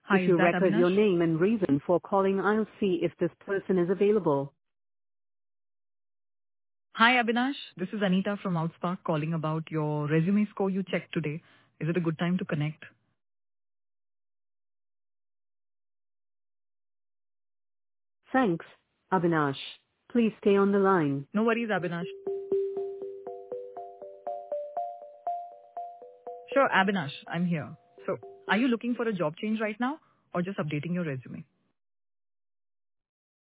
Hi, If is you that record your Avinash? name and reason for calling, I'll see if this person is available. Hi, Avinash. This is Anita from Outspark calling about your resume score you checked today. Is it a good time to connect? Thanks, Avinash. Please stay on the line. No worries, Avinash. Sure, Avinash, I'm here. So, are you looking for a job change right now or just updating your resume?